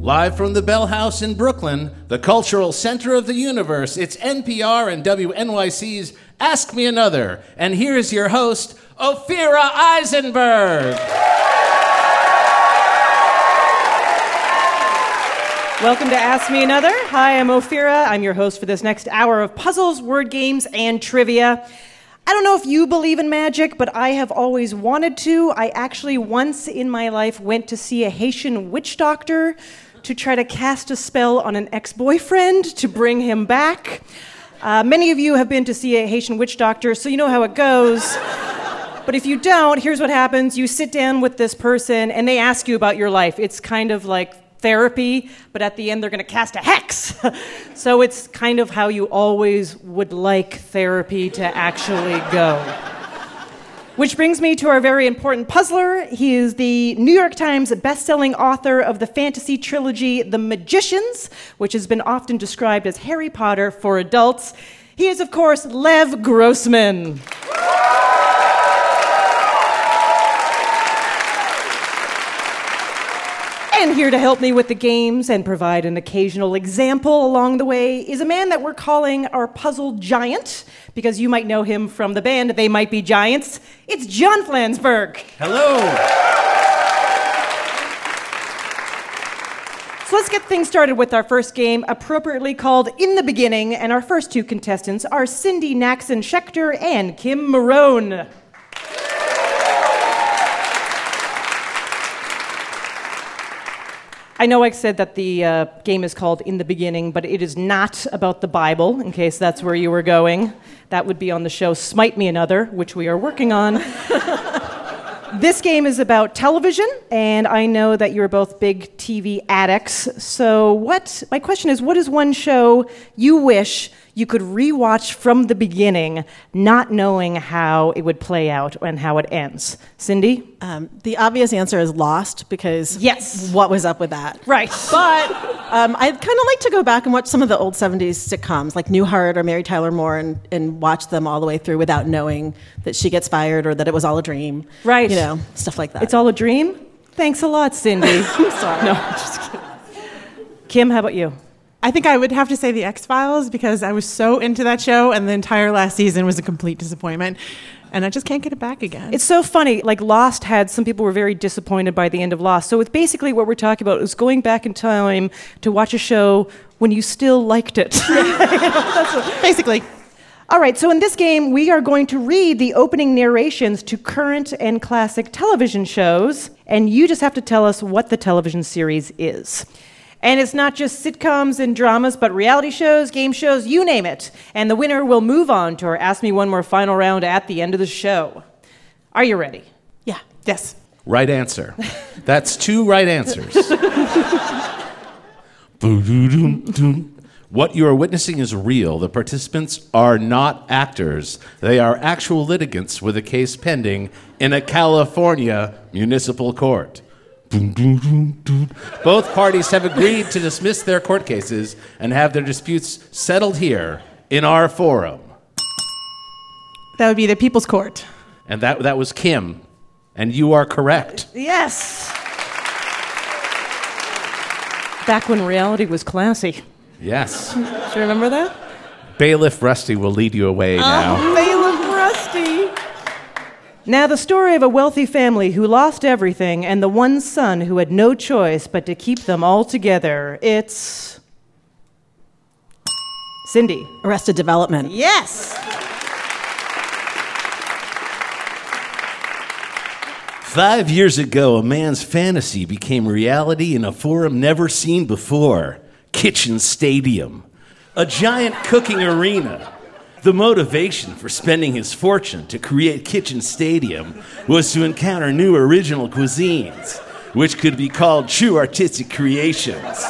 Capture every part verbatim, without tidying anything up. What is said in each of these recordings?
Live from the Bell House in Brooklyn, the cultural center of the universe, it's N P R and W N Y C's Ask Me Another. And here's your host, Ophira Eisenberg. Welcome to Ask Me Another. Hi, I'm Ophira. I'm your host for this next hour of puzzles, word games, and trivia. I don't know if you believe in magic, but I have always wanted to. I actually once in my life went to see a Haitian witch doctor to try to cast a spell on an ex-boyfriend to bring him back. Uh, many of you have been to see a Haitian witch doctor, so you know how it goes. But if you don't, here's what happens. You sit down with this person, and they ask you about your life. It's kind of like therapy, but at the end, they're going to cast a hex. So it's kind of how you always would like therapy to actually go. Which brings me to our very important puzzler. He is the New York Times best-selling author of the fantasy trilogy The Magicians, which has been often described as Harry Potter for adults. He is, of course, Lev Grossman. And here to help me with the games and provide an occasional example along the way is a man that we're calling our puzzle giant, because you might know him from the band They Might Be Giants. It's John Flansburgh. Hello. So let's get things started with our first game, appropriately called In the Beginning, and our first two contestants are Cindy Naxon-Schechter and Kim Marone. I know I said that the uh, game is called In the Beginning, but it is not about the Bible, in case that's where you were going. That would be on the show Smite Me Another, which we are working on. This game is about television, and I know that you're both big T V addicts. So what? My question is, what is one show you wish you could rewatch from the beginning, not knowing how it would play out and how it ends? Cindy? Um, the obvious answer is Lost, because yes, what was up with that? Right. But um, I'd kind of like to go back and watch some of the old seventies sitcoms, like Newhart or Mary Tyler Moore, and, and watch them all the way through without knowing that she gets fired or that it was all a dream. Right. You know, stuff like that. It's all a dream? Thanks a lot, Cindy. I'm sorry. No, I'm just kidding. Kim, how about you? I think I would have to say The X-Files, because I was so into that show, and the entire last season was a complete disappointment, and I just can't get it back again. It's so funny. Like, Lost had, some people were very disappointed by the end of Lost. So it's basically what we're talking about is going back in time to watch a show when you still liked it. You know, that's what, basically. All right, so in this game, we are going to read the opening narrations to current and classic television shows, and you just have to tell us what the television series is. And it's not just sitcoms and dramas, but reality shows, game shows, you name it. And the winner will move on to our Ask Me One More final round at the end of the show. Are you ready? Yeah. Yes. Right answer. That's two right answers. What you are witnessing is real. The participants are not actors. They are actual litigants with a case pending in a California municipal court. Both parties have agreed to dismiss their court cases and have their disputes settled here in our forum. That would be the People's Court. And that that was Kim. And you are correct. Yes. Back when reality was classy. Yes. Do you remember that? Bailiff Rusty will lead you away now. Oh, Bailiff Rusty. Now, the story of a wealthy family who lost everything and the one son who had no choice but to keep them all together. It's Cindy. Arrested Development. Yes. Five years ago, a man's fantasy became reality in a forum never seen before. Kitchen Stadium. A giant cooking arena. The motivation for spending his fortune to create Kitchen Stadium was to encounter new original cuisines, which could be called true artistic creations.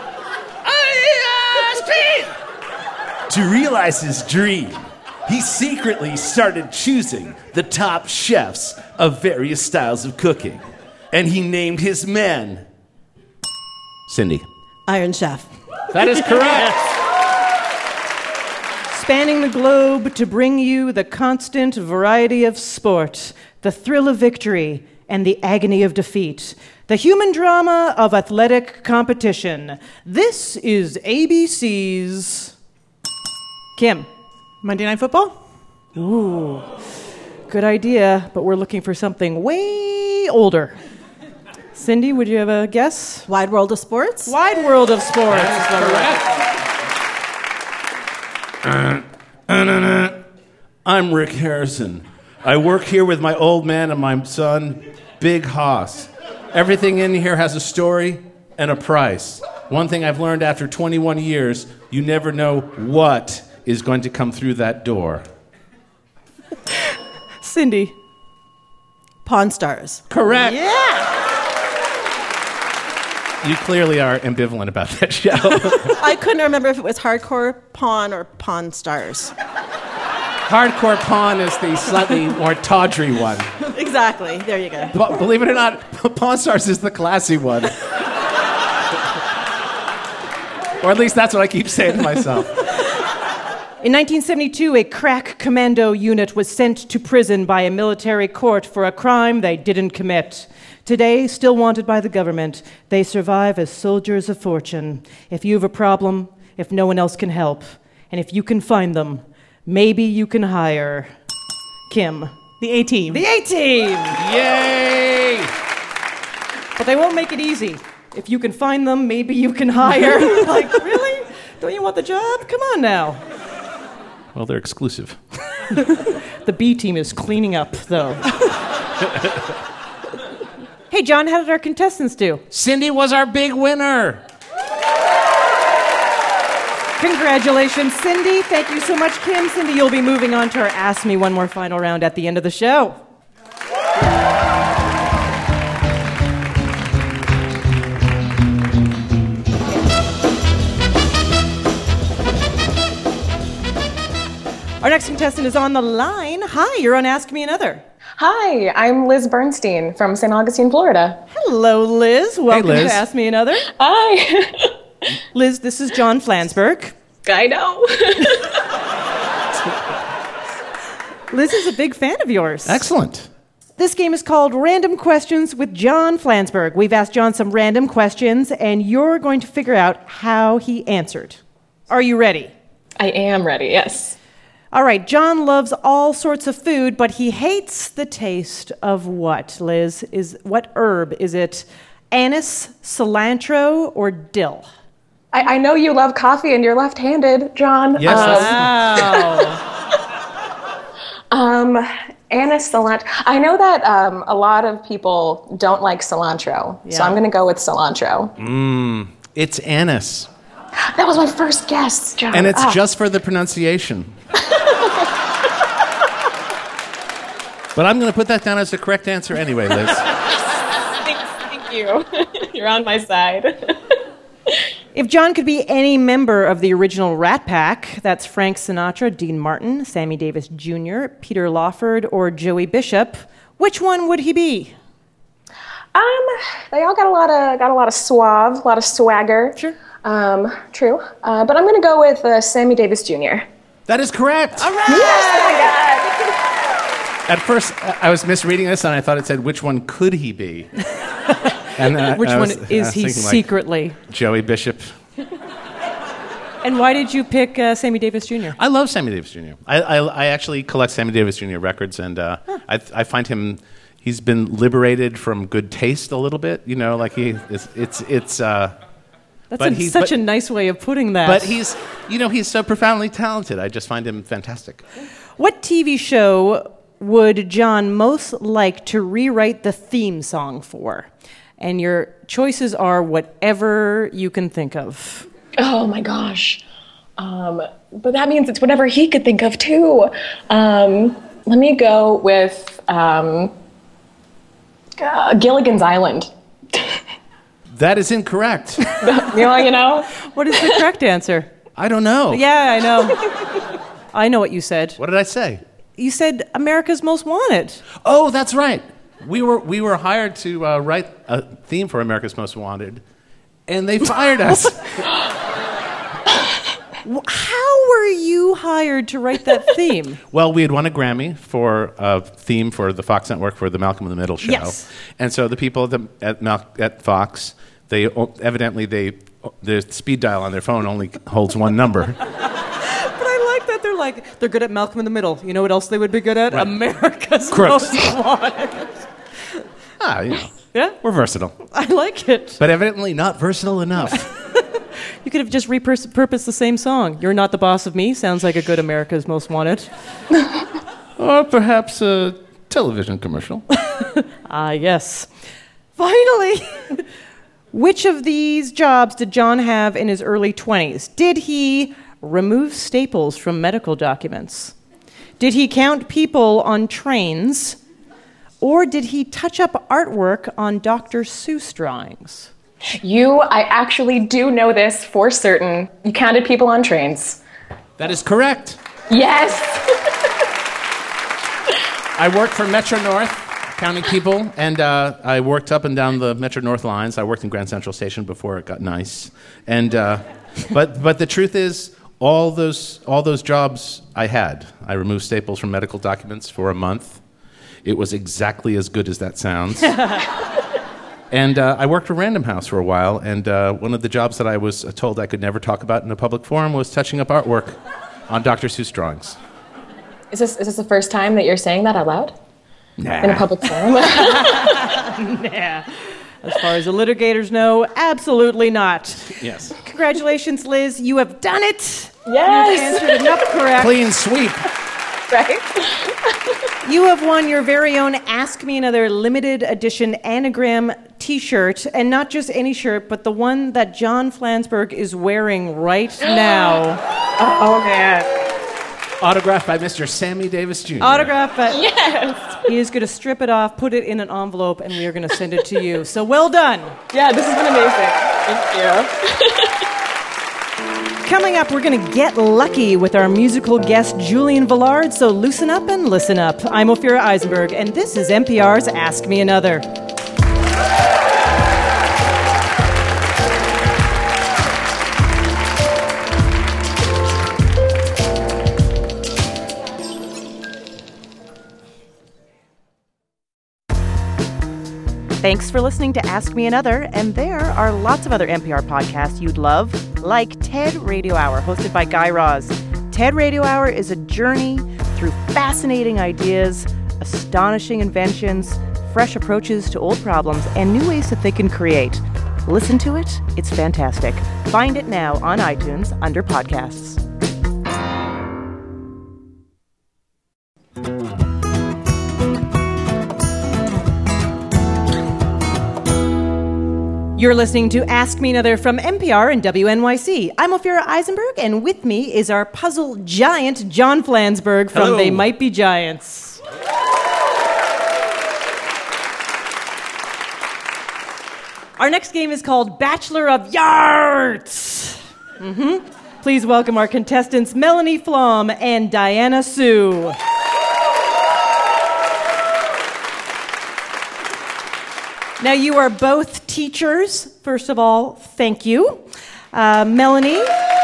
To realize his dream, he secretly started choosing the top chefs of various styles of cooking, and he named his men Cindy. Iron Chef. That is correct. Spanning the globe to bring you the constant variety of sport, the thrill of victory, and the agony of defeat. The human drama of athletic competition. This is A B C's Kim. Monday Night Football? Ooh, good idea, but we're looking for something way older. Cindy, would you have a guess? Wide World of Sports? Wide World of Sports. Uh, uh, uh, I'm Rick Harrison. I work here with my old man and my son, Big Hoss. Everything in here has a story and a price. One thing I've learned after twenty-one years, you never know what is going to come through that door. Cindy. Pawn Stars. Correct. Yeah. You clearly are ambivalent about that show. I couldn't remember if it was Hardcore Pawn or Pawn Stars. Hardcore Pawn is the slightly more tawdry one. Exactly. There you go. But believe it or not, Pawn Stars is the classy one. Or at least that's what I keep saying to myself. In nineteen seventy-two, a crack commando unit was sent to prison by a military court for a crime they didn't commit. Today, still wanted by the government, they survive as soldiers of fortune. If you have a problem, if no one else can help, and if you can find them, maybe you can hire Kim. The A-Team. The A-Team! Yay! But they won't make it easy. If you can find them, maybe you can hire. Like, really? Don't you want the job? Come on now. Well, they're exclusive. The B team is cleaning up, though. Hey, John, how did our contestants do? Cindy was our big winner. Congratulations, Cindy. Thank you so much, Kim. Cindy, you'll be moving on to our Ask Me One More final round at the end of the show. Our next contestant is on the line. Hi, you're on Ask Me Another. Hi, I'm Liz Bernstein from Saint Augustine, Florida. Hello, Liz. Welcome Liz. to Ask Me Another. Hi. Liz, this is John Flansburgh. I know. Liz is a big fan of yours. Excellent. This game is called Random Questions with John Flansburgh. We've asked John some random questions, and you're going to figure out how he answered. Are you ready? I am ready, yes. All right, John loves all sorts of food, but he hates the taste of what, Liz? Is what herb? Is it anise, cilantro, or dill? I, I know you love coffee and you're left-handed, John. Yes. Um, um, anise, cilantro. I know that um, a lot of people don't like cilantro, Yeah. so I'm going to go with cilantro. Mmm, it's anise. That was my first guess, John. And it's Ah. just for the pronunciation. But I'm going to put that down as the correct answer anyway, Liz. Thanks, thank you. You're on my side. If John could be any member of the original Rat Pack, that's Frank Sinatra, Dean Martin, Sammy Davis Junior, Peter Lawford, or Joey Bishop, which one would he be? Um, they all got a lot of got a lot of suave, a lot of swagger. Sure. Um, true. Uh, but I'm going to go with uh, Sammy Davis Junior That is correct. All right! Yes, my God. At first, I was misreading this, and I thought it said, which one could he be? And then I- Which I one was- I is was he thinking, like, secretly? Joey Bishop. And why did you pick uh, Sammy Davis Junior? I love Sammy Davis Junior I, I, I actually collect Sammy Davis Junior records, and uh, huh. I, I find him, he's been liberated from good taste a little bit. You know, like he, it's, it's, it's uh, That's but a, he- such but- a nice way of putting that. but he's, you know, he's so profoundly talented. I just find him fantastic. What T V show would John most like to rewrite the theme song for? And your choices are whatever you can think of. Oh my gosh. Um, but that means it's whatever he could think of too. Um, let me go with um, uh, Gilligan's Island. That is incorrect. You know, you know? What is the correct answer? I don't know. Yeah, I know. I know what you said. What did I say? You said America's Most Wanted. Oh, that's right. We were we were hired to uh, write a theme for America's Most Wanted, and they fired us. How were you hired to write that theme? Well, we had won a Grammy for a theme for the Fox Network for the Malcolm in the Middle show. Yes. And so the people at, the, at, Mal- at Fox, they evidently, they the speed dial on their phone only holds one number. But I like that they're like, they're good at Malcolm in the Middle. You know what else they would be good at? Right. America's Crooks. Most Wanted. Ah, you know, Yeah? we're versatile. I like it. But evidently not versatile enough. You could have just repurposed the same song. You're Not the Boss of Me sounds like a good America's Most Wanted. Or perhaps a television commercial. Ah, yes. Finally, which of these jobs did John have in his early twenties? Did he remove staples from medical documents? Did he count people on trains? Or did he touch up artwork on Doctor Seuss drawings? You, I actually do know this for certain. You counted people on trains. That is correct. Yes. I worked for Metro North, counting people, and uh, I worked up and down the Metro North lines. I worked in Grand Central Station before it got nice. And uh, but but the truth is, all those all those jobs I had. I removed staples from medical documents for a month. It was exactly as good as that sounds. And uh, I worked for Random House for a while, and uh, one of the jobs that I was told I could never talk about in a public forum was touching up artwork on Doctor Seuss drawings. Is this is this the first time that you're saying that out loud? Nah. In a public forum? Nah. As far as the litigators know, absolutely not. Yes. Congratulations, Liz. You have done it. Yes. You've answered enough correct. Clean sweep. Right? You have won your very own Ask Me Another limited edition anagram t-shirt, and not just any shirt, but the one that John Flansburgh is wearing right now. Oh, man. Autographed by Mister Sammy Davis Junior Autographed by... Yes. He is going to strip it off, put it in an envelope, and we are going to send it to you. So well done. Yeah, this has been amazing. Thank you. Coming up, we're going to get lucky with our musical guest, Julian Villard, so loosen up and listen up. I'm Ophira Eisenberg, and this is N P R's Ask Me Another. Thanks for listening to Ask Me Another, and there are lots of other N P R podcasts you'd love, like TED Radio Hour, hosted by Guy Raz. TED Radio Hour is a journey through fascinating ideas, astonishing inventions, fresh approaches to old problems, and new ways to think and create. Listen to it. It's fantastic. Find it now on iTunes under podcasts. You're listening to Ask Me Another from N P R and W N Y C. I'm Ophira Eisenberg, and with me is our puzzle giant, John Flansburgh from Hello. They Might Be Giants. Our next game is called Bachelor of Yards. Mm-hmm. Please welcome our contestants, Melanie Flom and Diana Sue. Now, you are both teachers. First of all, thank you. Uh, Melanie,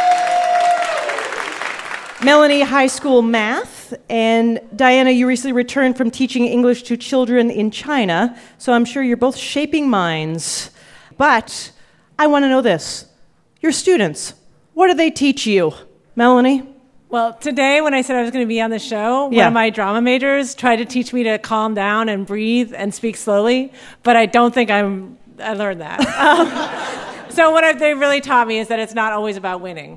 Melanie, high school math, and Diana, you recently returned from teaching English to children in China, so I'm sure you're both shaping minds. But I want to know this. Your students, what do they teach you? Melanie? Well, today when I said I was going to be on the show, Yeah. one of my drama majors tried to teach me to calm down and breathe and speak slowly, but I don't think I'm, I learned that. um, so what I've, they really taught me is that it's not always about winning.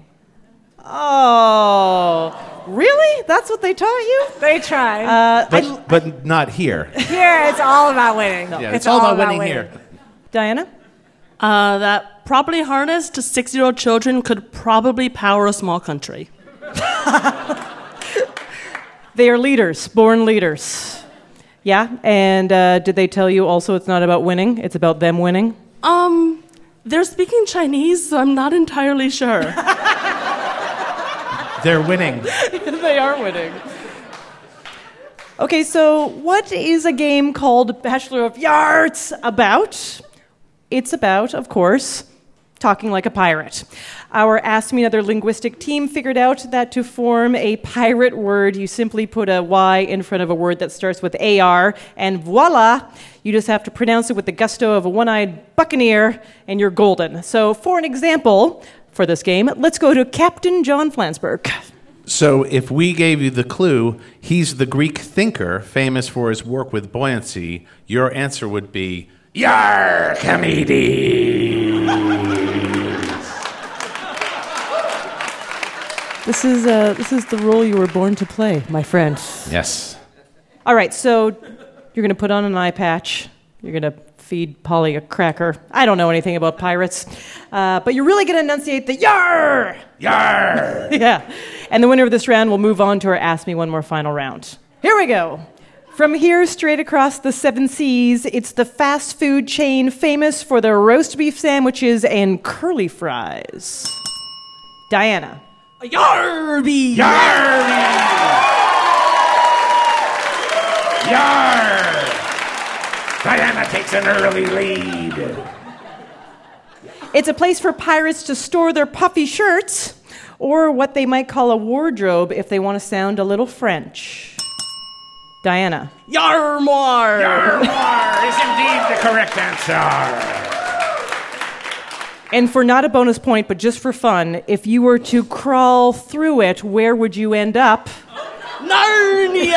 Oh, really? That's what they taught you? They try. Uh, But, I- but not here. Here, it's all about winning. Yeah, it's, all about winning here. Diana? Uh, that properly harnessed six-year-old children could probably power a small country. They are leaders, born leaders. Yeah, and uh, did they tell you also it's not about winning, it's about them winning? Um, they're speaking Chinese, so I'm not entirely sure. They're winning. They are winning. Okay, so what is a game called Bachelor of Yards about? It's about, of course, talking like a pirate. Our Ask Me Another linguistic team figured out that to form a pirate word, you simply put a Y in front of a word that starts with A R, and voila, you just have to pronounce it with the gusto of a one-eyed buccaneer, and you're golden. So for an example for this game, let's go to Captain John Flansburgh. So if we gave you the clue, he's the Greek thinker famous for his work with buoyancy, your answer would be, Archimedes. This is uh, this is the role you were born to play, my friend. Yes. All right, so you're going to put on an eye patch. You're going to feed Polly a cracker. I don't know anything about pirates, uh, but you're really going to enunciate the yar! Yar! Yeah. And the winner of this round will move on to our Ask Me One More final round. Here we go. From here, straight across the seven seas, it's the fast food chain famous for their roast beef sandwiches and curly fries. Diana. Yarby! Yarby! Yar! Diana takes an early lead. It's a place for pirates to store their puffy shirts, or what they might call a wardrobe if they want to sound a little French. Diana. Yarmoir! Yarmoir is indeed the correct answer. And for not a bonus point, but just for fun, if you were to crawl through it, where would you end up? Narnia!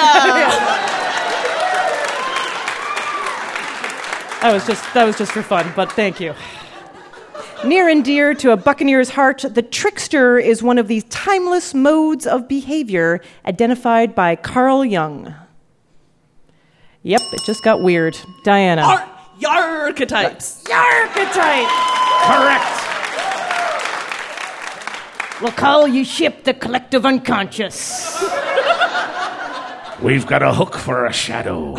That was just that was just for fun, but thank you. Near and dear to a buccaneer's heart, the trickster is one of these timeless modes of behavior identified by Carl Jung. Yep, it just got weird. Diana. Ar- Yarchetypes. Yarchetype! Correct. We'll call you ship the collective unconscious. We've got a hook for a shadow.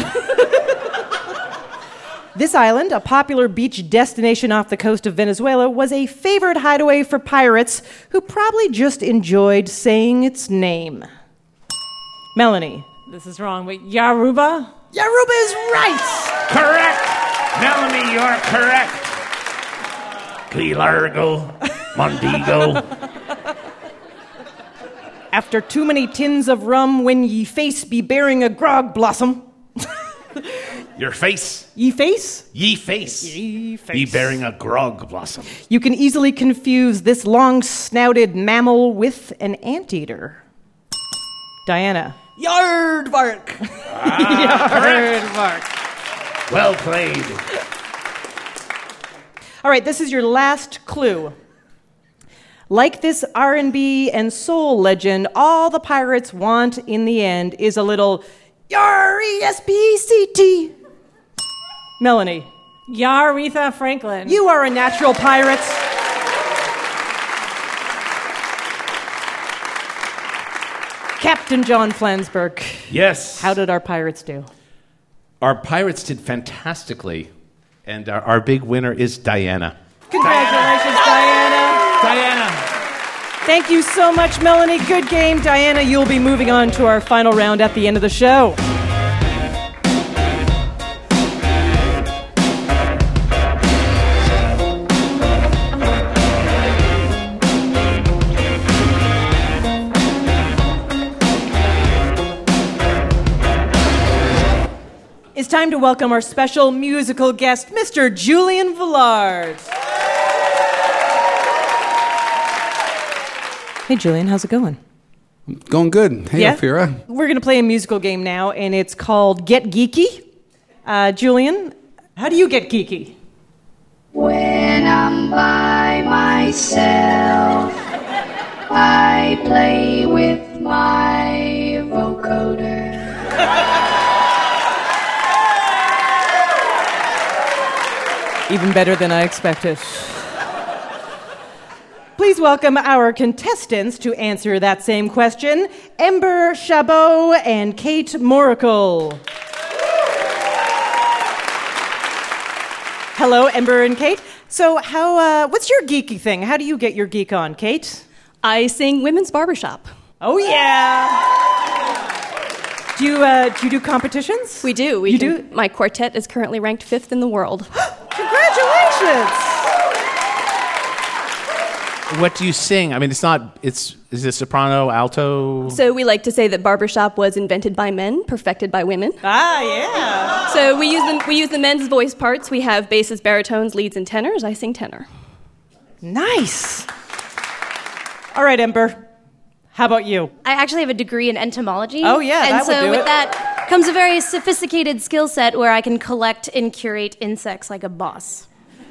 This island, a popular beach destination off the coast of Venezuela, was a favored hideaway for pirates who probably just enjoyed saying its name. Melanie. This is wrong, but Yaruba? Yaruba is right! Correct. Melanie, you're correct. Key Largo, Mondigo. After too many tins of rum, when ye face be bearing a grog blossom. Your face. Ye face? Ye face. Ye face. Be bearing a grog blossom. You can easily confuse this long-snouted mammal with an anteater. Diana. Yardbark. Yardbark. Well played. All right, this is your last clue. Like this R and B and soul legend, all the pirates want in the end is a little yar E S P C T. Melanie. Yaretha Franklin. You are a natural pirate. Captain John Flansburgh. Yes. How did our pirates do? Our pirates did fantastically, and our, our big winner is Diana. Congratulations, Diana. Diana. Thank you so much, Melanie. Good game. Diana, you'll be moving on to our final round at the end of the show. It's time to welcome our special musical guest, Mister Julian Villard. Hey, Julian, how's it going? Going good. Hey, Yeah? Ophira. We're going to play a musical game now, and it's called Get Geeky. Uh, Julian, how do you get geeky? When I'm by myself, I play with my vocoder. Even better than I expected. Please welcome our contestants to answer that same question, Ember Chabot and Kate Moracle. Hello, Ember and Kate. So, how? Uh, what's your geeky thing? How do you get your geek on, Kate? I sing women's barbershop. Oh yeah. Do you uh, do you do competitions? We do. We you can, do. My quartet is currently ranked fifth in the world. Congratulations. What do you sing? I mean, it's not, it's, is it soprano, alto? So we like to say that barbershop was invented by men, perfected by women. Ah, yeah. So we use the, we use the men's voice parts. We have basses, baritones, leads, and tenors. I sing tenor. Nice. All right, Ember. How about you? I actually have a degree in entomology. Oh, yeah, and that would so do with it. that comes a very sophisticated skill set where I can collect and curate insects like a boss.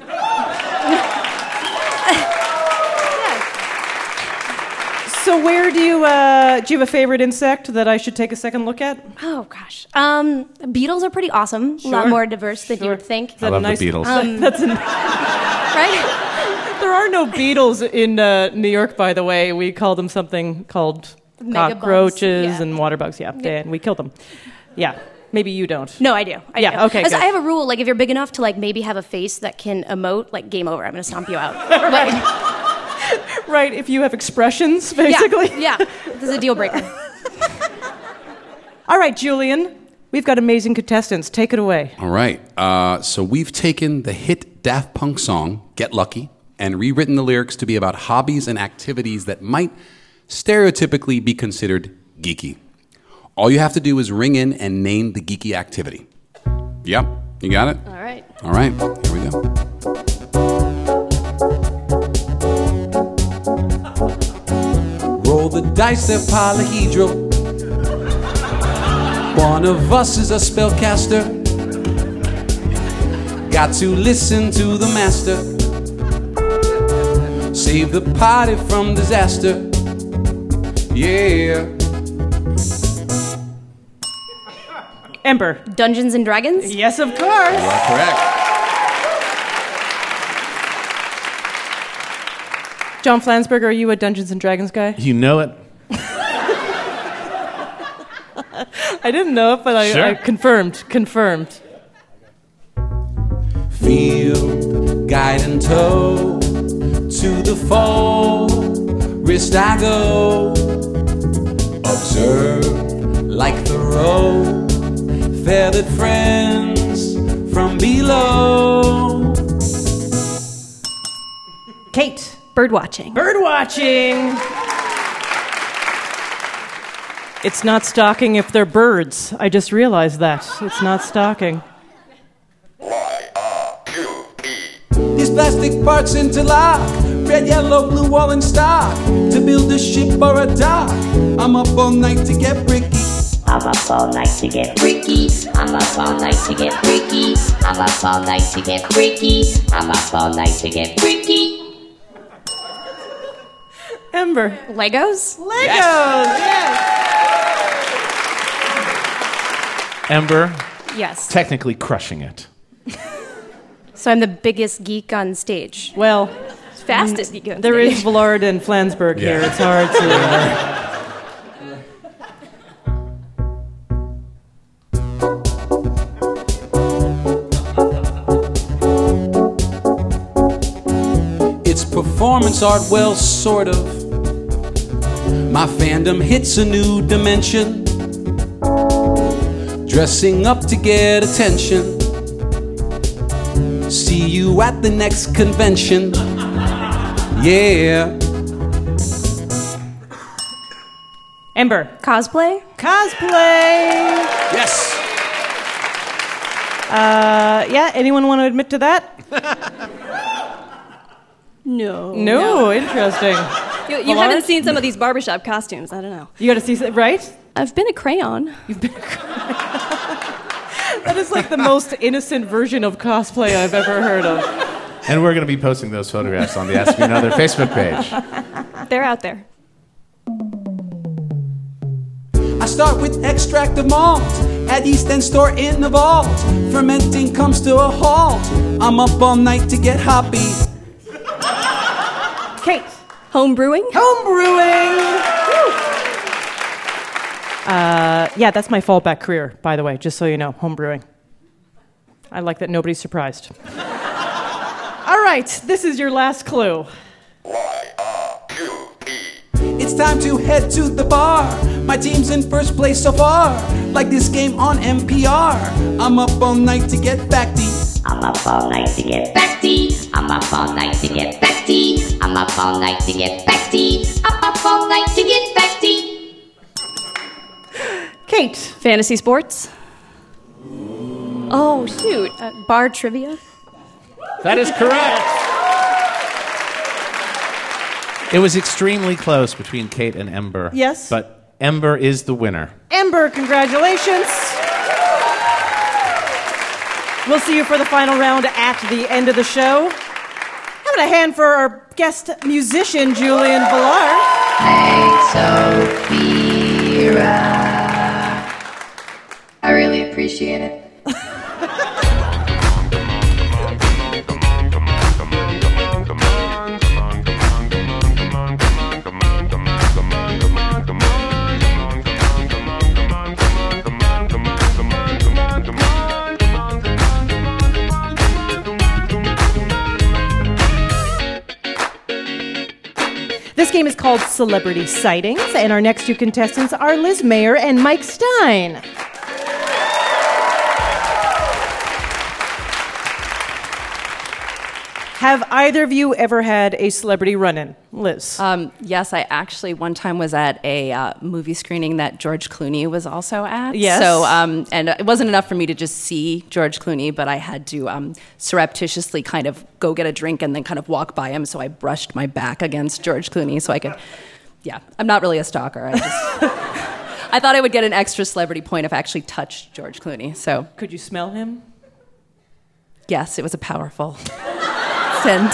So where do you, uh, do you have a favorite insect that I should take a second look at? Oh, gosh. Um, beetles are pretty awesome. A lot Sure. more diverse than Sure. you would think. I love nice- the Beatles. Um, That's an, right? there are no beetles in uh, New York, by the way. We call them something called Megabugs, cockroaches yeah. and water bugs. Yeah, they- and we killed them. Yeah, maybe you don't. No, I do. I Yeah, do. okay, As good. I have a rule, like if you're big enough to like maybe have a face that can emote, like game over. I'm gonna stomp you out. Like, Right, if you have expressions, basically. Yeah, yeah. This is a deal breaker. All right, Julian, we've got amazing contestants. Take it away. All right. Uh, so we've taken the hit Daft Punk song, Get Lucky, and rewritten the lyrics to be about hobbies and activities that might stereotypically be considered geeky. All you have to do is ring in and name the geeky activity. Yep, you got it? All right. All right, here we go. Roll the dice, they're polyhedral. One of us is a spellcaster. Got to listen to the master. Save the party from disaster. Yeah. Ember. Dungeons and Dragons? Yes, of course. You are correct. John Flansburgh, are you a Dungeons and Dragons guy? You know it. I didn't know it, but I, Sure. I confirmed. Confirmed. Field, guide and toe, to the foe, wrist I go, observe like Thoreau, feathered friends from below. Kate. Bird watching. Bird watching. It's not stalking if they're birds. I just realized that. It's not stalking. These plastic parts interlock, red, yellow, blue, all in stock, to build a ship or a dock. I'm up all night to get bricky. I'm up all night to get freaky. I'm up all night to get freaky. I'm up all night to get freaky. I'm up all night to get freaky. Ember. Legos? Legos, yes. Ember, Yes. technically crushing it. So I'm the biggest geek on stage. Well, Fastest geek on there stage. is Villard and Flansburgh here. Yeah. It's hard to... It's performance art, well, sort of. My fandom hits a new dimension. Dressing up to get attention. See you at the next convention. Yeah. Ember. Cosplay? Cosplay. Yes. Uh, yeah, anyone want to admit to that? No. No, interesting. You, you Villard? haven't seen some of these barbershop costumes. I don't know. You got to see, some- right? I've been a crayon. That is like the most innocent version of cosplay I've ever heard of. And we're going to be posting those photographs on the Ask Me Another Facebook page. They're out there. I start with extract of malt. At East End store in the vault. Fermenting comes to a halt. I'm up all night to get hoppy. Kate. Home brewing? Home brewing. Uh, yeah, that's my fallback career, by the way, just so you know, home brewing. I like that nobody's surprised. All right, this is your last clue. It's time to head to the bar. My team's in first place so far. Like this game on N P R. I'm up all night to get back to. I'm up all night to get back. I'm up all night to get back. back to you. I'm up all night to get back to you. I'm up all night to get back to you. Kate. Fantasy sports. Oh, shoot. Uh, bar trivia. That is correct. It was extremely close between Kate and Ember. Yes. But Ember is the winner. Ember, congratulations. We'll see you for the final round at the end of the show. How about a hand for our guest musician, Julian Villar? Thanks, Ophira. I really appreciate it. This game is called Celebrity Sightings, and our next two contestants are Liz Mayer and Mike Stein. Have either of you ever had a celebrity run-in? Liz? Um, yes, I actually one time was at a uh, movie screening that George Clooney was also at. Yes. So, um, and it wasn't enough for me to just see George Clooney, but I had to um, surreptitiously kind of go get a drink and then kind of walk by him. So I brushed my back against George Clooney so I could, yeah, I'm not really a stalker. I just, I thought I would get an extra celebrity point if I actually touched George Clooney. So could you smell him? Yes, it was a powerful scent.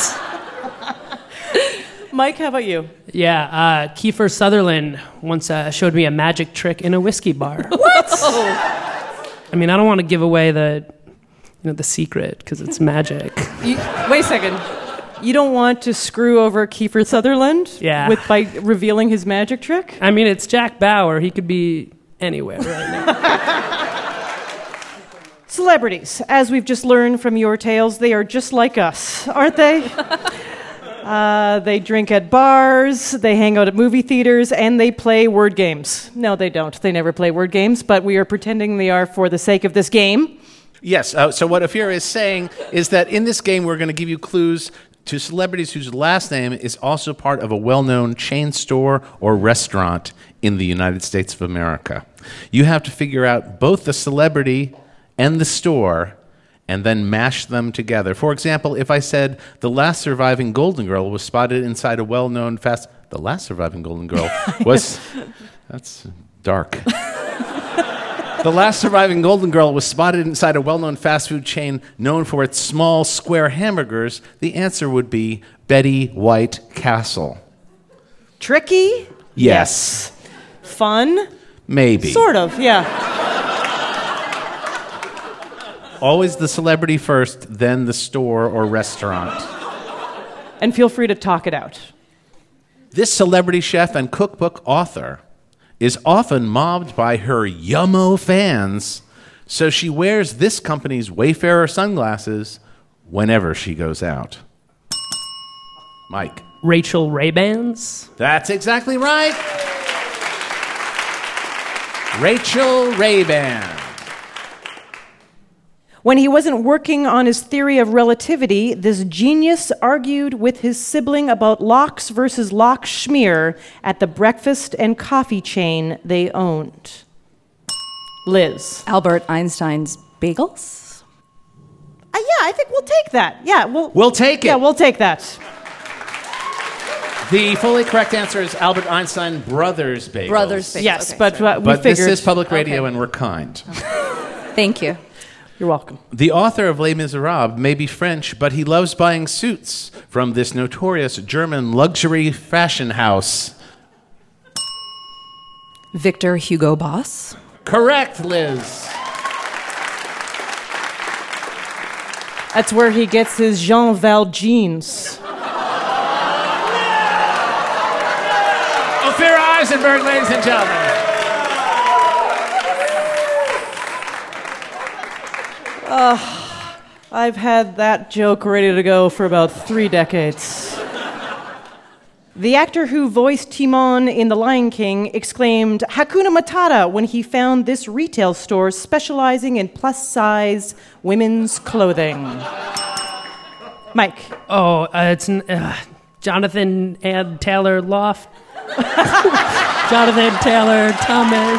Mike, how about you? Yeah, uh, Kiefer Sutherland once uh, showed me a magic trick in a whiskey bar. What? I mean, I don't want to give away the, you know, the secret because it's magic. You, wait a second. You don't want to screw over Kiefer Sutherland? Yeah. With by revealing his magic trick? I mean, it's Jack Bauer. He could be anywhere right now. Celebrities, as we've just learned from your tales, they are just like us, aren't they? Uh, they drink at bars, they hang out at movie theaters, and they play word games. No, they don't. They never play word games, but we are pretending they are for the sake of this game. Yes, uh, so what Ophira is saying is that in this game we're going to give you clues to celebrities whose last name is also part of a well-known chain store or restaurant in the United States of America. You have to figure out both the celebrity and the store and then mash them together. For example, if I said the last surviving Golden Girl was spotted inside a well-known fast... The last surviving Golden Girl was... That's dark. The last surviving Golden Girl was spotted inside a well-known fast food chain known for its small, square hamburgers. The answer would be Betty White Castle. Tricky? Yes. Fun? Maybe. Sort of, yeah. Always the celebrity first, then the store or restaurant. And feel free to talk it out. This celebrity chef and cookbook author is often mobbed by her Yummo fans, so she wears this company's Wayfarer sunglasses whenever she goes out. Mike. Rachel Ray-Bans? That's exactly right. Rachel Ray-Ban. When he wasn't working on his theory of relativity, this genius argued with his sibling about Locks versus Locke Schmear at the breakfast and coffee chain they owned. Liz. Albert Einstein's bagels? Uh, yeah, I think we'll take that. Yeah, we'll... We'll take it. Yeah, we'll take that. The fully correct answer is Albert Einstein Brothers Bagels. Brothers Bagels. Yes, okay, but uh, we But figured... this is public radio Okay. and we're kind. Thank you. You're welcome. The author of Les Miserables may be French, but he loves buying suits from this notorious German luxury fashion house. Victor Hugo Boss? Correct, Liz. That's where he gets his Jean Val jeans. Ophira Eisenberg, ladies and gentlemen. Uh, I've had that joke ready to go for about three decades. The actor who voiced Timon in The Lion King exclaimed, Hakuna Matata, when he found this retail store specializing in plus-size women's clothing. Mike. Oh, uh, it's uh, Jonathan and Taylor Loft. Jonathan Taylor Thomas.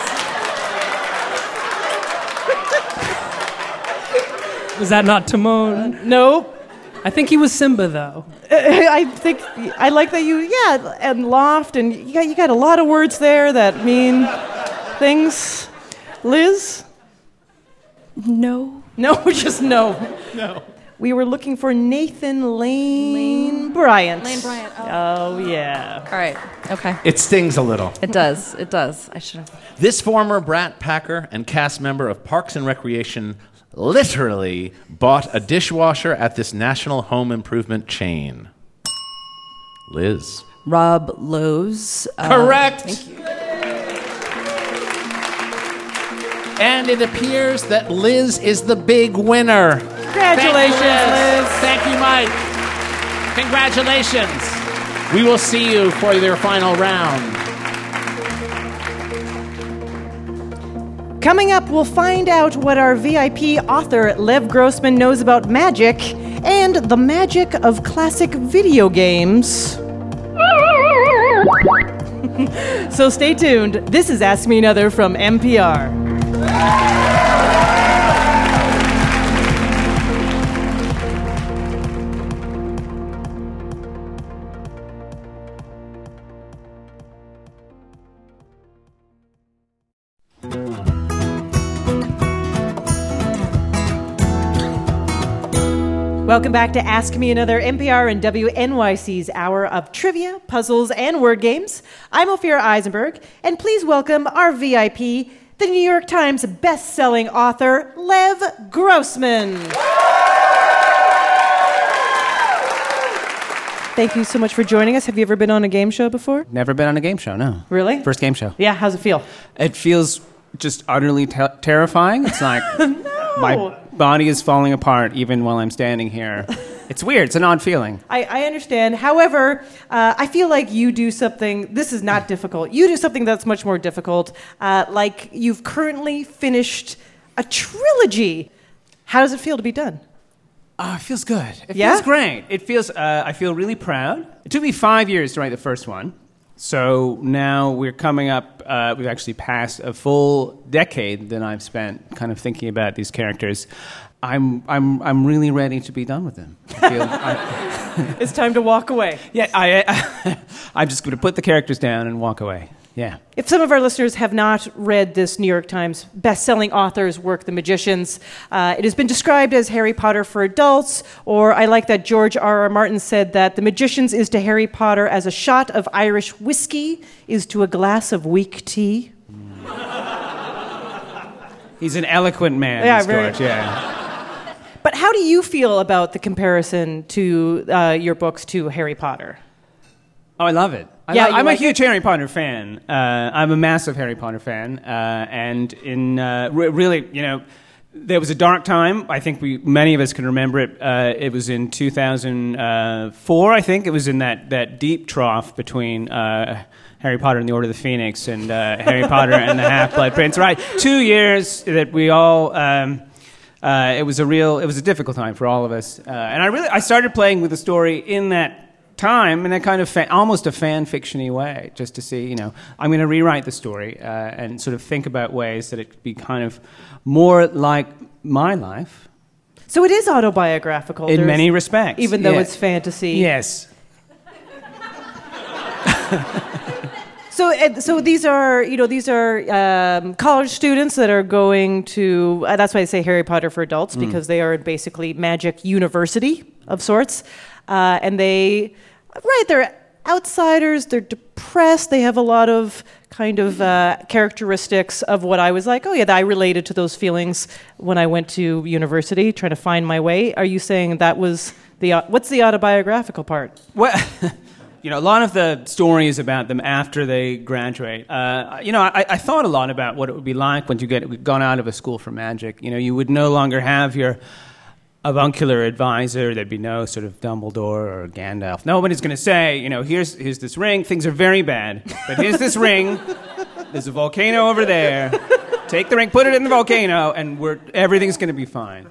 Was that not Timon? Uh, nope. I think he was Simba, though. I think I like that you, yeah, and Loft, and you got you got a lot of words there that mean things. Liz? No. No, just no. No. We were looking for Nathan Lane, Lane Bryant. Lane Bryant. Oh. oh yeah. All right. Okay. It stings a little. It does. It does. I should have. This former Brat Packer and cast member of Parks and Recreation literally bought a dishwasher at this national home improvement chain. Liz. Rob Lowe's. Uh, Correct. Thank you. And it appears that Liz is the big winner. Congratulations, Liz. Thank you, Mike. Congratulations. We will see you for your final round. Coming up, we'll find out what our V I P author, Lev Grossman, knows about magic and the magic of classic video games. So stay tuned. This is Ask Me Another from N P R. Welcome back to Ask Me Another, N P R and W N Y C's hour of trivia, puzzles, and word games. I'm Ophira Eisenberg, and please welcome our V I P, the New York Times best-selling author, Lev Grossman. Thank you so much for joining us. Have you ever been on a game show before? Never been on a game show, no. Really? First game show. Yeah, how's it feel? It feels just utterly te- terrifying. It's like no. my body is falling apart even while I'm standing here. It's weird. It's an odd feeling. I, I understand. However, uh, I feel like you do something, this is not difficult. You do something that's much more difficult, uh, like you've currently finished a trilogy. How does it feel to be done? Oh, it feels good. It Yeah? feels great. It feels, uh, I feel really proud. It took me five years to write the first one. So now we're coming up, uh, we've actually passed a full decade that I've spent kind of thinking about these characters. I'm I'm I'm really ready to be done with them. I feel, I, It's time to walk away. yeah, I, I I'm just going to put the characters down and walk away. Yeah. If some of our listeners have not read this New York Times best-selling author's work, The Magicians, uh, it has been described as Harry Potter for adults, or I like that George R. R. Martin said that The Magicians is to Harry Potter as a shot of Irish whiskey is to a glass of weak tea. He's an eloquent man, Yeah, this very- George, yeah. But how do you feel about the comparison to uh, your books to Harry Potter? Oh, I love it. I Yeah, lo- you I'm like a huge Harry Potter fan. Uh, I'm a massive Harry Potter fan. Uh, and in uh, re- really, you know, there was a dark time. I think we many of us can remember it. Uh, it was in two thousand four, I think. It was in that, that deep trough between uh, Harry Potter and the Order of the Phoenix and uh, Harry Potter and the Half-Blood Prince. Right, two years that we all... Um, uh, it was a real... It was a difficult time for all of us. Uh, and I really... I started playing with the story in that time in a kind of fa- almost a fan fiction-y way, just to see, you know, I'm going to rewrite the story uh, and sort of think about ways that it could be kind of more like my life. So it is autobiographical. In There's- many respects. Even though yeah. it's fantasy. Yes. So, uh, so these are, you know, these are um, college students that are going to. Uh, that's why I say Harry Potter for adults, Mm. because they are basically magic university of sorts, uh, and they, right, they're outsiders. They're depressed. They have a lot of kind of uh, characteristics of what I was like. Oh yeah, I related to those feelings when I went to university, trying to find my way. Are you saying that was the uh, what's the autobiographical part? Well. You know, a lot of the stories about them after they graduate. Uh, you know, I, I thought a lot about what it would be like when you get gone out of a school for magic. You know, you would no longer have your avuncular advisor. There'd be no sort of Dumbledore or Gandalf. Nobody's going to say, you know, here's here's this ring. Things are very bad, but here's this ring. There's a volcano over there. Take the ring, put it in the volcano, and we're everything's going to be fine.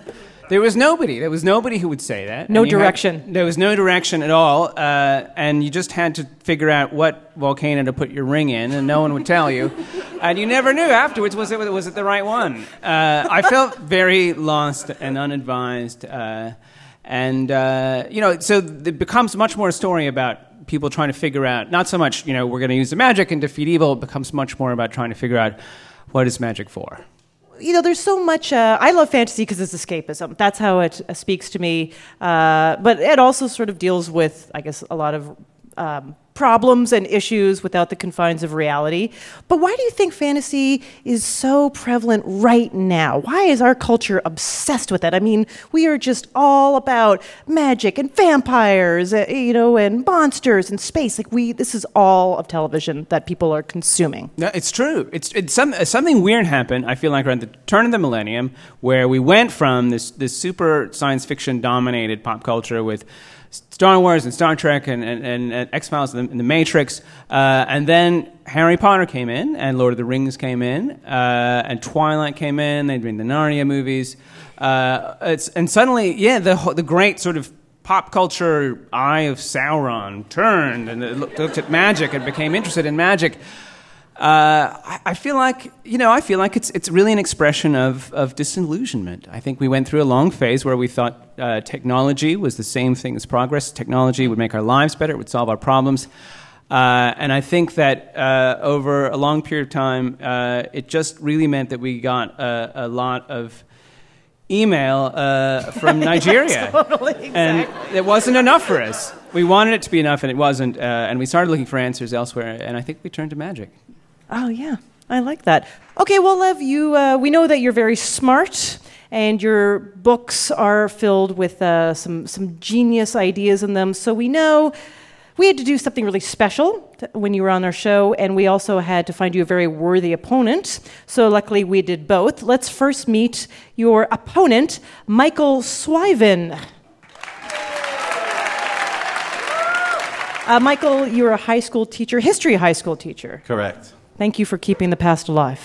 There was nobody. There was nobody who would say that. No And you had- direction. there was no direction at all, uh, and you just had to figure out what volcano to put your ring in, and no one would tell you. And you never knew afterwards, was it was it the right one? Uh, I felt very lost and unadvised, uh, and uh, you know, so it becomes much more a story about people trying to figure out, not so much, you know, we're going to use the magic and defeat evil. It becomes much more about trying to figure out what is magic for. You know, there's so much. Uh, I love fantasy because it's escapism. That's how it uh, speaks to me. Uh, but it also sort of deals with, I guess, a lot of um, problems and issues without the confines of reality. But why do you think fantasy is so prevalent right now? Why is our culture obsessed with it? I mean, we are just all about magic and vampires, uh, you know, and monsters and space. Like we, this is all of television that people are consuming. No, it's true. It's, it's some, something weird happened, I feel like, around the turn of the millennium, where we went from this, this super science fiction dominated pop culture with Star Wars and Star Trek and, and, and, and X-Files and the, and the Matrix, uh, and then Harry Potter came in, and Lord of the Rings came in, uh, and Twilight came in. They'd been the Narnia movies, uh, it's, and suddenly, yeah, the the great sort of pop culture eye of Sauron turned and it looked, looked at magic and became interested in magic. Uh, I, I feel like, you know, I feel like it's it's really an expression of, of disillusionment. I think we went through a long phase where we thought uh, technology was the same thing as progress. Technology would make our lives better, it would solve our problems. Uh, and I think that uh, over a long period of time, uh, it just really meant that we got a, a lot of email uh, from Nigeria. Totally, exactly. And it wasn't enough for us. We wanted it to be enough, and it wasn't. Uh, and we started looking for answers elsewhere, and I think we turned to magic. Oh, yeah. I like that. Okay, well, Lev, you, uh, we know that you're very smart, and your books are filled with uh, some, some genius ideas in them. So we know we had to do something really special t- when you were on our show, and we also had to find you a very worthy opponent. So luckily we did both. Let's first meet your opponent, Michael Swyvin. Uh, Michael, you're a high school teacher, history high school teacher. Correct. Thank you for keeping the past alive.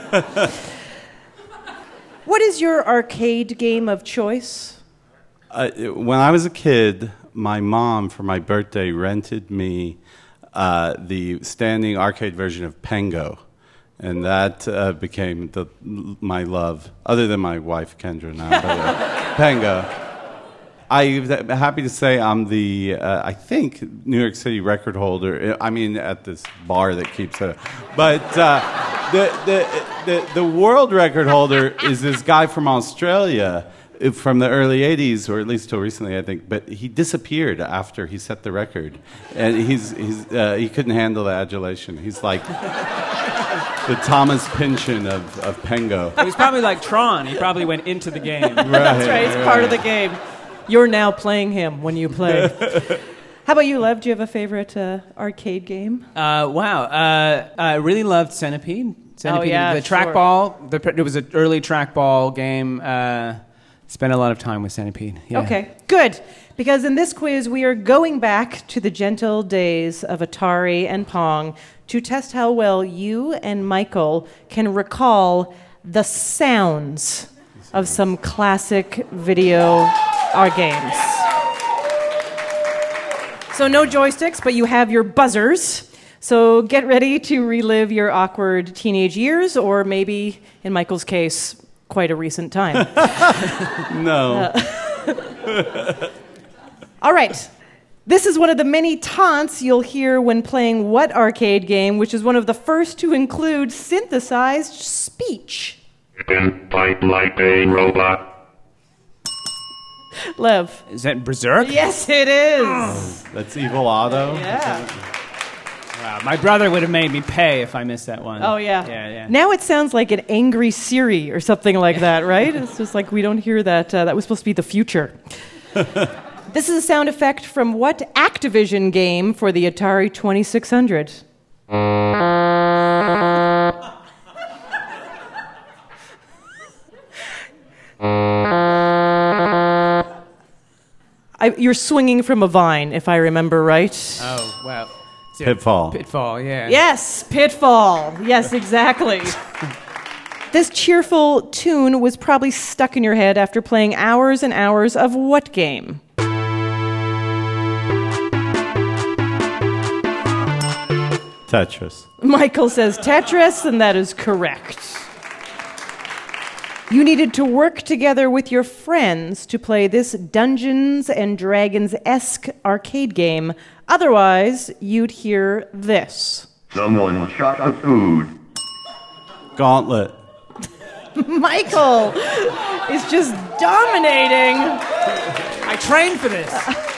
What is your arcade game of choice? Uh, when I was a kid, my mom, for my birthday, rented me uh, the standing arcade version of Pengo. And that uh, became the, my love, other than my wife, Kendra, now. But, uh, Pengo. I'm happy to say I'm the, uh, I think, New York City record holder. I mean, at this bar that keeps it. But uh, the, the, the, the world record holder is this guy from Australia from the early eighties, or at least till recently, I think. But he disappeared after he set the record. And he's, he's, uh, he couldn't handle the adulation. He's like the Thomas Pynchon of, of Pengo. It was probably like Tron. He probably went into the game. Right, That's right, it's right. part of the game. You're now playing him when you play. How about you, Lev? Do you have a favorite uh, arcade game? Uh, wow. Uh, I really loved Centipede. Centipede, Oh, yeah, the sure. trackball. The, it was an early trackball game. Uh, spent a lot of time with Centipede. Yeah. Okay, good. Because in this quiz, we are going back to the gentle days of Atari and Pong to test how well you and Michael can recall the sounds of some classic video our games. So no joysticks, but you have your buzzers. So get ready to relive your awkward teenage years, or maybe, in Michael's case, quite a recent time. No. Uh, all right. This is one of the many taunts you'll hear when playing What Arcade Game, which is one of the first to include synthesized speech. Pipe like a robot. Lev. Is that Berserk? Yes, it is. That's Evil Otto? Yeah. Wow, my brother would have made me pay if I missed that one. Oh, yeah. Yeah, yeah. Now it sounds like an angry Siri or something like that, right? It's just like we don't hear that. Uh, that was supposed to be the future. This is a sound effect from what Activision game for the Atari twenty-six hundred? I, you're swinging from a vine, if I remember right. Oh, wow. Pitfall. Pitfall, yeah. Yes, Pitfall. Yes, exactly. This cheerful tune was probably stuck in your head after playing hours and hours of what game? Tetris. Michael says Tetris, and that is correct. You needed to work together with your friends to play this Dungeons and Dragons-esque arcade game. Otherwise, you'd hear this. Someone shot a food. Gauntlet. Michael is just dominating. I trained for this.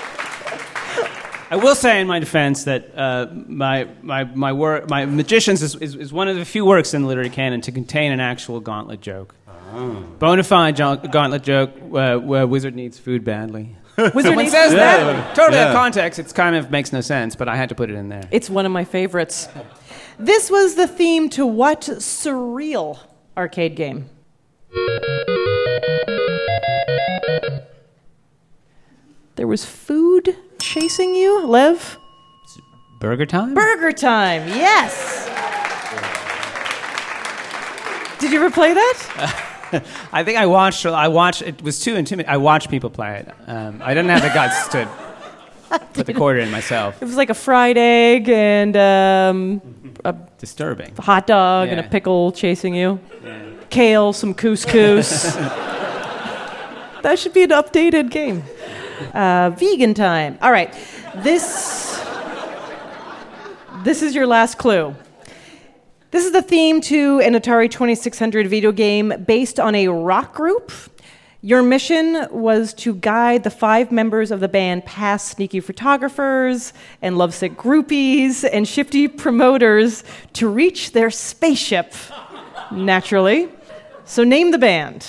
I will say in my defense that uh, my my my work, my Magicians is, is, is one of the few works in the literary canon to contain an actual gauntlet joke. Oh. Bona fide jo- gauntlet joke uh, where wizard needs food badly. Wizard Someone needs says food that. badly. Totally out Yeah. of context. It kind of makes no sense, but I had to put it in there. It's one of my favorites. This was the theme to what surreal arcade game? There was food chasing you, Lev? Burger Time? Burger Time, yes. Did you ever play that? I think I watched. I watched. It was too intimidating. I watched people play it. Um, I didn't have the guts to put the quarter in myself. It was like a fried egg and um, a Disturbing. hot dog and Yeah. a pickle chasing you. Kale, some couscous. That should be an updated game. Uh, vegan time. All right. This, this is your last clue. This is the theme to an Atari twenty-six hundred video game based on a rock group. Your mission was to guide the five members of the band past sneaky photographers and lovesick groupies and shifty promoters to reach their spaceship, naturally. So name the band.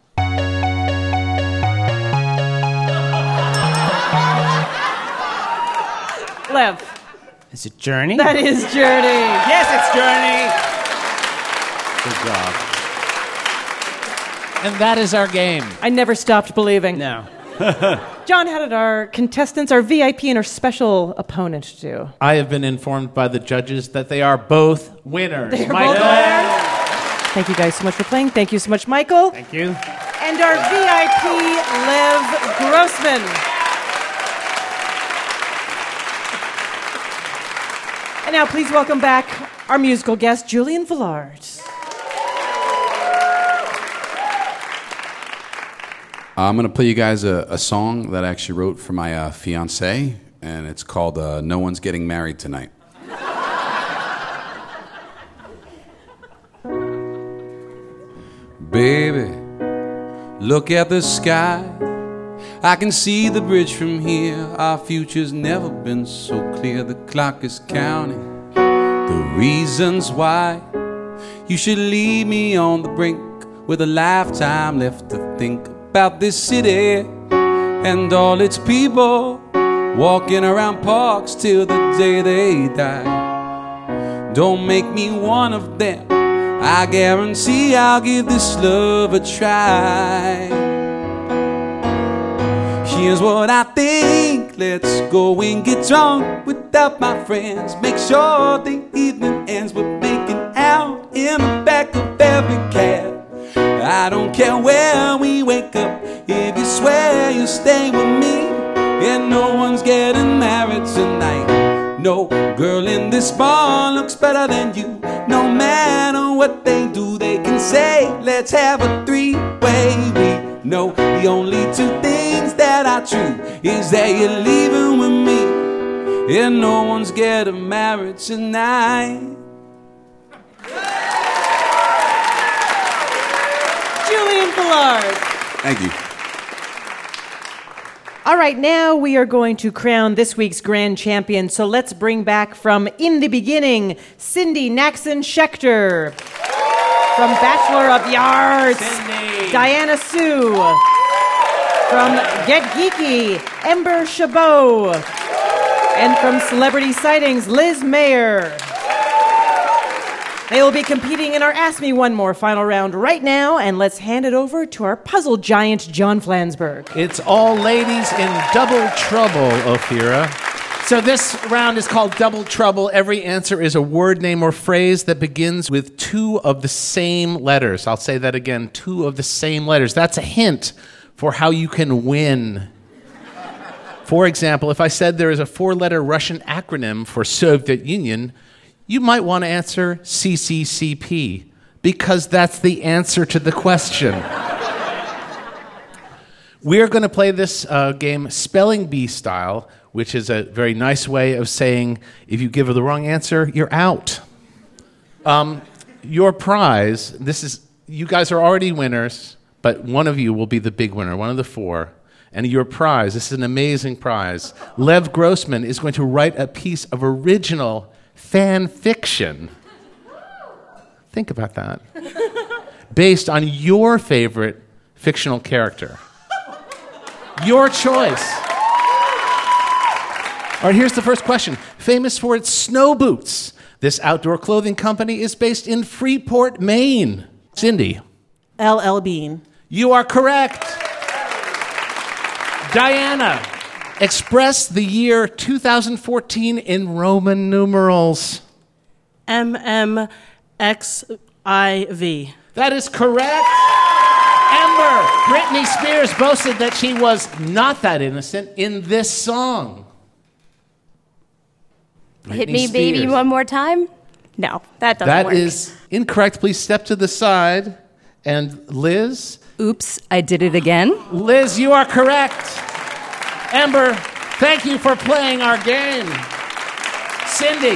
Lev. Is it Journey? That is Journey. Yes, it's Journey. Good job. And that is our game. I never stopped believing. No. John, how did our contestants, our V I P, and our special opponent do? I have been informed by the judges that they are both winners. They're Michael. both winners. Thank you guys so much for playing. Thank you so much, Michael. Thank you. And our V I P, Lev Grossman. And now please welcome back our musical guest, Julian Villard. I'm going to play you guys a, a song that I actually wrote for my uh, fiancée, and it's called uh, No One's Getting Married Tonight. Baby, look at the sky. I can see the bridge from here. Our future's never been so clear. The clock is counting the reasons why you should leave me on the brink with a lifetime left to think about this city and all its people walking around parks till the day they die. Don't make me one of them. I guarantee I'll give this love a try. Here's what I think. Let's go and get drunk without my friends. Make sure the evening ends with making out in the back of every cab. I don't care where we wake up if you swear you'll stay with me. And no one's getting married tonight. No girl in this bar looks better than you. No matter what they do, they can say, let's have a three-way. We know the only two things that are true is that you're leaving with me. And no one's getting married tonight. Julian Villard. Thank you. All right, now we are going to crown this week's grand champion. So let's bring back from In the Beginning, Cindy Naxon Schechter. From Bachelor of the Arts, Cindy. Diana Sue. From Get Geeky, Ember Chabot. And from Celebrity Sightings, Liz Mayer. They will be competing in our Ask Me One More final round right now, and let's hand it over to our puzzle giant, John Flansburgh. It's all ladies in double trouble, Ophira. So this round is called Double Trouble. Every answer is a word, name, or phrase that begins with two of the same letters. I'll say that again, two of the same letters. That's a hint for how you can win. For example, if I said there is a four-letter Russian acronym for Soviet Union, you might want to answer C C C P, because that's the answer to the question. We're going to play this uh, game Spelling Bee style, which is a very nice way of saying if you give the wrong answer, you're out. Um, your prize, this is, you guys are already winners, but one of you will be the big winner, one of the four. And your prize, this is an amazing prize. Lev Grossman is going to write a piece of original fan fiction. Think about that. Based on your favorite fictional character. Your choice. All right, here's the first question. Famous for its snow boots, this outdoor clothing company is based in Freeport, Maine. Cindy. L L Bean. You are correct. Diana. Express the year two thousand fourteen in Roman numerals. M M X I V. That is correct. Ember. Britney Spears boasted that she was not that innocent in this song. Hit Britney me, baby, Spears. one more time? No, that doesn't That work. is incorrect. Please step to the side. And Liz? Oops, I did it again. Liz, you are correct. Ember, thank you for playing our game. Cindy.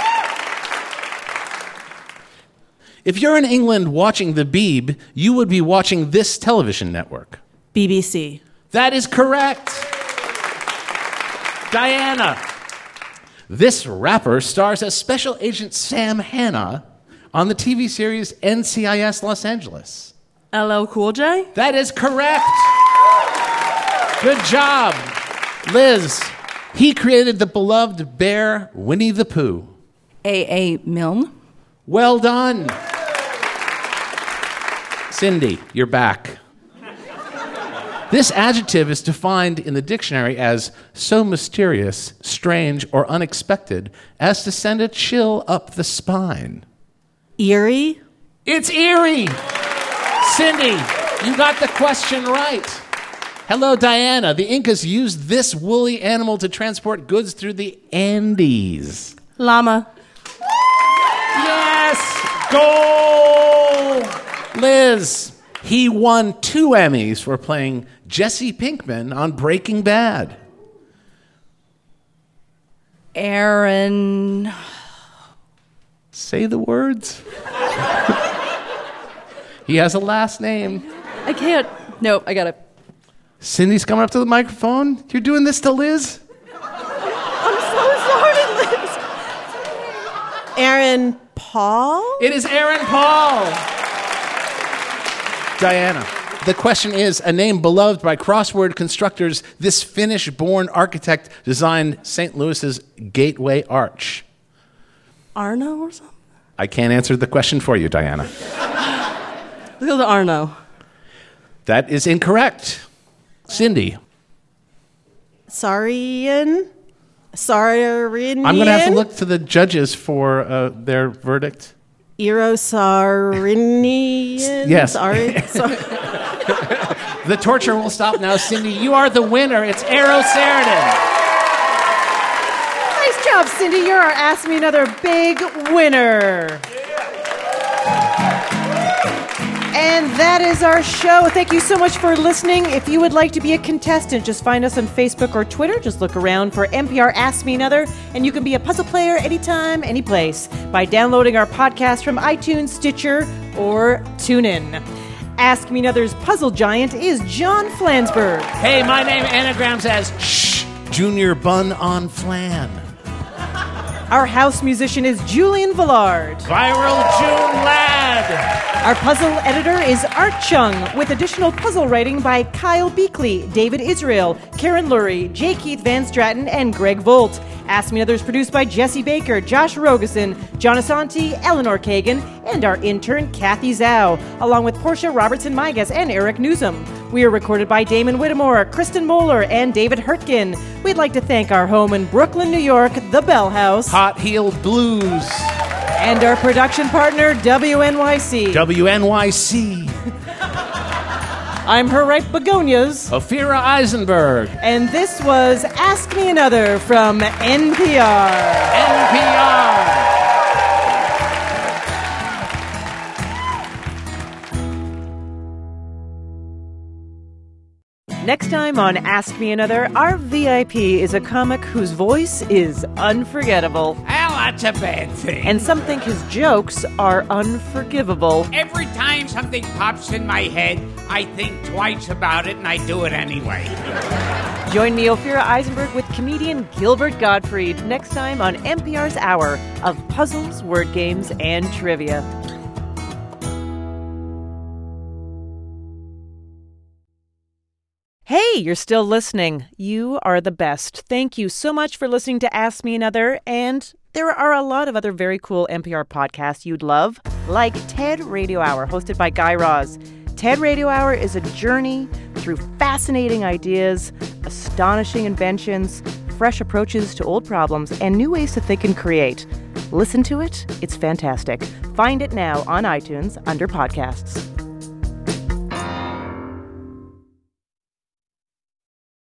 If you're in England watching the Beeb, you would be watching this television network. B B C. That is correct. Diana. This rapper stars as Special Agent Sam Hanna on the T V series N C I S Los Angeles. L L Cool J? That is correct. Good job. Liz, he created the beloved bear Winnie the Pooh. A A Milne? Well done. Cindy, you're back. This adjective is defined in the dictionary as so mysterious, strange, or unexpected as to send a chill up the spine. Eerie? It's eerie. Cindy, you got the question right. Hello, Diana. The Incas used this woolly animal to transport goods through the Andes. Llama. Yes! Goal! Liz, he won two Emmys for playing Jesse Pinkman on Breaking Bad. Aaron. Say the words. He has a last name. I can't. Nope, I got it. Cindy's coming up to the microphone. You're doing this to Liz? I'm so sorry, Liz. Aaron Paul? It is Aaron Paul. Diana. The question is, a name beloved by crossword constructors, this Finnish-born architect designed Saint Louis's Gateway Arch. Arno or something? I can't answer the question for you, Diana. Let's go to Arno. That is incorrect. Cindy. Sarian? Sarinian? I'm going to have to look to the judges for uh, their verdict. Erosarinian? Yes. Sorry. sorry. The torture will stop now. Cindy, you are the winner. It's Eero Saarinen. Nice job, Cindy. You're our Ask Me Another big winner. And that is our show. Thank you so much for listening. If you would like to be a contestant, just find us on Facebook or Twitter. Just look around for N P R Ask Me Another, and you can be a puzzle player anytime, any place by downloading our podcast from iTunes, Stitcher, or TuneIn. Ask Me Another's puzzle giant is John Flansburgh. Hey, my name anagrams as Shh, Junior Bun on Flan. Our house musician is Julian Villard. Viral June Lad. Our puzzle editor is Art Chung, with additional puzzle writing by Kyle Beakley, David Israel, Karen Lurie, J. Keith Van Stratton, and Greg Volt. Ask Me Another is produced by Jesse Baker, Josh Rogeson, John Asante, Eleanor Kagan, and our intern Kathy Zhao, along with Portia Robertson-Migas and Eric Newsom. We are recorded by Damon Whittemore, Kristen Moeller, and David Hurtgen. We'd like to thank our home in Brooklyn, New York, the Bell House. Hot Heeled Blues. And our production partner, W N Y C. W N Y C. I'm her right begonias. Ophira Eisenberg. And this was Ask Me Another from N P R. N P R. Next time on Ask Me Another, our V I P is a comic whose voice is unforgettable. Well, that's a bad thing. And some think his jokes are unforgivable. Every time something pops in my head, I think twice about it and I do it anyway. Join me, Ophira Eisenberg, with comedian Gilbert Gottfried next time on N P R's Hour of Puzzles, Word Games, and Trivia. Hey, you're still listening. You are the best. Thank you so much for listening to Ask Me Another. And there are a lot of other very cool N P R podcasts you'd love, like TED Radio Hour, hosted by Guy Raz. TED Radio Hour is a journey through fascinating ideas, astonishing inventions, fresh approaches to old problems, and new ways to think and create. Listen to it. It's fantastic. Find it now on iTunes under podcasts.